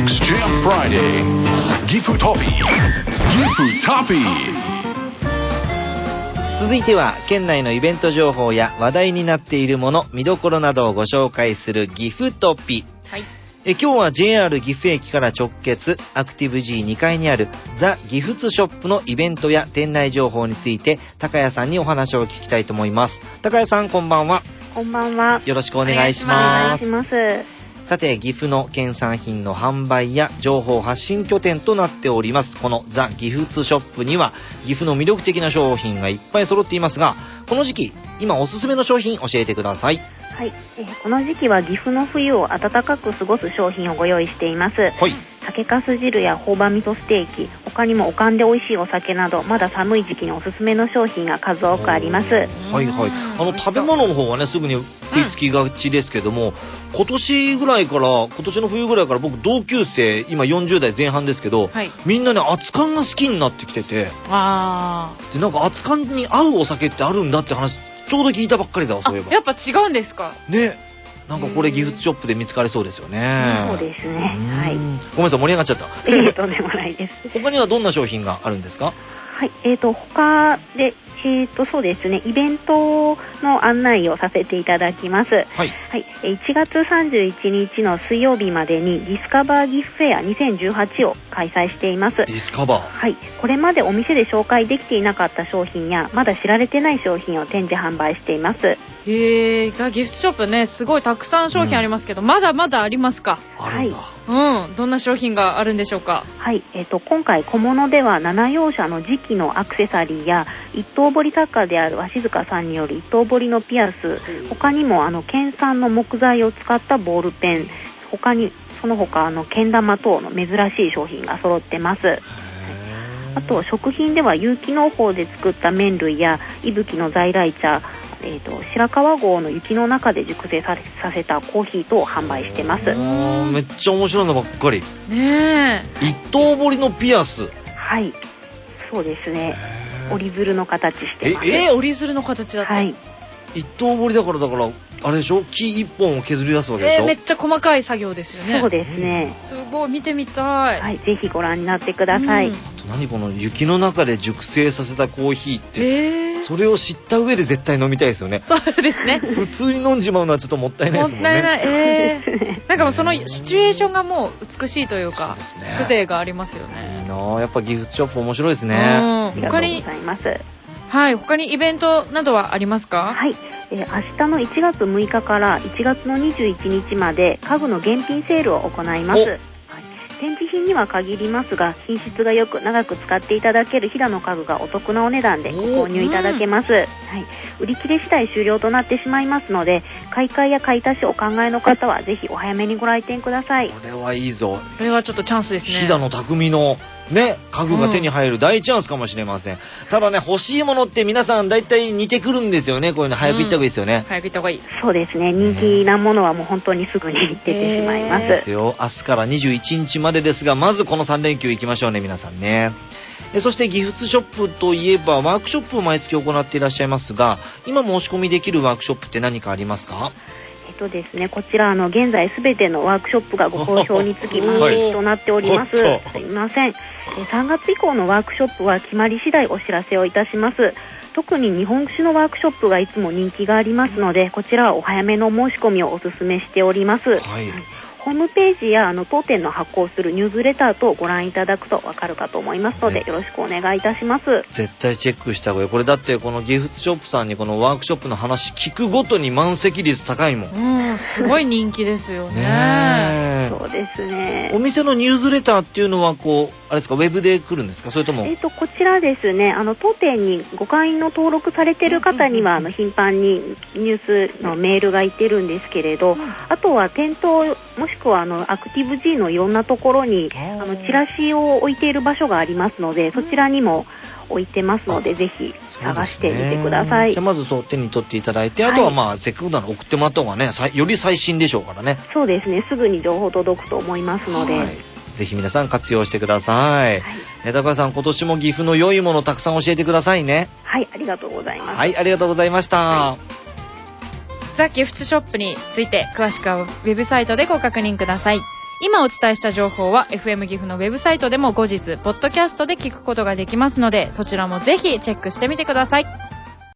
Jam Friday ギフトピ続いては県内のイベント情報や話題になっているもの、見どころなどをご紹介するギフトピ。 はい。 今日は JR 岐阜駅から直結アクティブ G2 階にあるザ・ギフツショップのイベントや店内情報について高谷さんにお話を聞きたいと思います。高谷さん、こんばんは。 こんばんは。 よろしくお願いします。 お願いします。 さて、岐阜の県産品の販売や情報発信拠点となっておりますこのザ・ギフツショップには岐阜の魅力的な商品がいっぱい揃っていますが、この時期今おすすめの商品教えてください。 はい、この時期は岐阜の冬を暖かく過ごす商品をご用意しています。 はい。 酒粕汁や朴葉味噌ステーキ、他にもおかんで美味しいお酒など、まだ寒い時期におすすめの商品が数多くあります。 はいはい。食べ物の方はねすぐに食いつきがちですけども、今年の冬ぐらいから僕同級生今40代前半ですけど、 はい、 みんなね熱燗が好きになってきてて、でなんか熱燗に合うお酒ってあるんだって話ちょうど聞いたばっかりだわ。そういえばやっぱ違うんですかね。なんかこれギフトショップで見つかりそうですよね。 そうですね。はい。 ごめんなさい、盛り上がっちゃった。 とんでもないです。 他にはどんな商品があるんですか？ はい、他で、そうですね、イベントの案内をさせていただきます。はい。はい、1月31日の水曜日までにディスカバーギフフェア2018を開催しています。 ディスカバー。 はい。これまでお店で紹介できていなかった商品や、まだ知られてない商品を展示販売しています。 ザ・ギフトショップね、すごいたくさん商品ありますけど、まだまだありますか？ あるんだ。 はい。どんな商品があるんでしょうか？ はい。今回小物では七葉社の磁器のアクセサリーや一刀彫り作家である鷲塚さんによる一刀彫りのピアス、他にも県産の木材を使ったボールペン、その他けん玉等の珍しい商品が揃ってます。あと食品では有機農法で作った麺類や伊吹の在来茶、白川郷の雪の中で熟成させたコーヒー等を販売してます。 めっちゃ面白いのばっかりねえ。 一刀彫りのピアス。 はい、そうですね。折り鶴の形してます。 折り鶴の形だった。 はい。 一刀彫りだからあれでしょ、木一本を削り出すわけでしょ。 めっちゃ細かい作業ですよね。 そうですね。 すごい見てみたい。 はい、ぜひご覧になってください。 何この雪の中で熟成させたコーヒーって、それを知った上で絶対飲みたいですよね。 そうですね。 普通に飲んじまうのはちょっともったいないですもんね。 もったいない。なんかもうそのシチュエーションがもう美しいというか、風情がありますよね。 いいなあ、やっぱギフトショップ面白いですね。 ありがとうございます。 はい、他にイベントなどはありますか？ はい、明日の1月6日から1月の21日まで家具の現品セールを行います。展示品には限りますが、品質が良く長く使っていただける飛騨の家具がお得なお値段でご購入いただけます。はい、売り切れ次第終了となってしまいますので、買い替えや買い足しをお考えの方はぜひお早めにご来店ください。 これはいいぞ。 これはちょっとチャンスですね。 飛騨の匠のね、家具が手に入る大チャンスかもしれません。ただね、欲しいものって皆さん大体似てくるんですよね。こういうの早く行った方がいいですよね。 早く行った方がいい。 そうですね。人気なものはもう本当にすぐに出てしまいます。 ですよ。明日から21日までですが、まずこの3連休行きましょうね、皆さんね。そしてギフトショップといえばワークショップを毎月行っていらっしゃいますが、今申し込みできるワークショップって何かありますか？ ですね、こちら現在すべてのワークショップがご好評につき満席となっております。すいません。3月以降のワークショップは決まり次第お知らせをいたします。特に日本酒のワークショップがいつも人気がありますので、こちらはお早めの申し込みをお勧めしております。はい。ホームページや当店の発行するニュースレターとご覧いただくとわかるかと思いますので、よろしくお願いいたします。 絶対チェックした方がいい。これだってこのギフトショップさんにこのワークショップの話聞くごとに満席率高いもん。 すごい人気ですよね。 ねそうですね。 お店のニュースレターっていうのはあれですか、ウェブで来るんですか、それとも？ こちらですね、当店にご会員の登録されている方には頻繁にニュースのメールが行ってるんですけれど、あとは店頭もしくはアクティブ G のいろんなところにチラシを置いている場所がありますので、そちらにも置いてますので、ぜひ探してみてください。 じゃあまず手に取っていただいて、あとはせっかくなら送ってもらった方がね、より最新でしょうからね。 そうですね、すぐに情報届くと思いますので、 ぜひ皆さん活用してください。高橋さん、今年も岐阜の良いものたくさん教えてくださいね。 はい、ありがとうございます。 はい、ありがとうございました。 ザ・ギフトショップについて詳しくはウェブサイトでご確認ください。 今お伝えした情報は FM 岐阜のウェブサイトでも後日ポッドキャストで聞くことができますので、そちらもぜひチェックしてみてください。